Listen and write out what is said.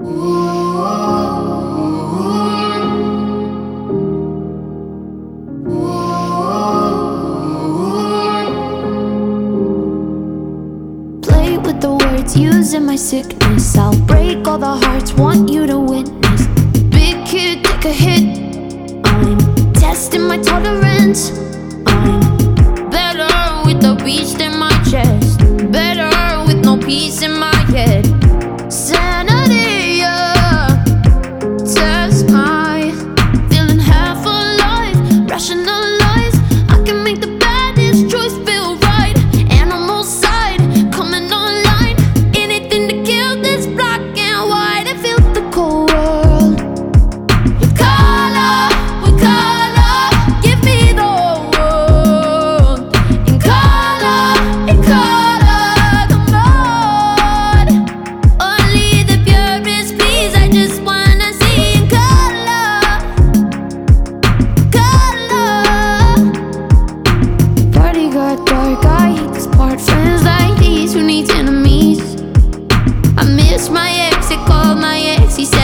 Play with the words, using my sickness. I'll break all the hearts, want you to witness. Big kid, take a hit. I'm testing my tolerance. I'm better with the beast in my chest, better with no peace in my head. Sanity, yeah. Test my feeling half alive. Rationalize, I can make the baddest choice feel right. Animal side, coming online. Anything to kill this black and white and feel the cold world. With color, give me the whole world. In color, come on. Only the purest please, I just wanna see in color. Party got dark, I hate this part. Friends like these, who needs enemies? I miss my ex, he called my ex, he said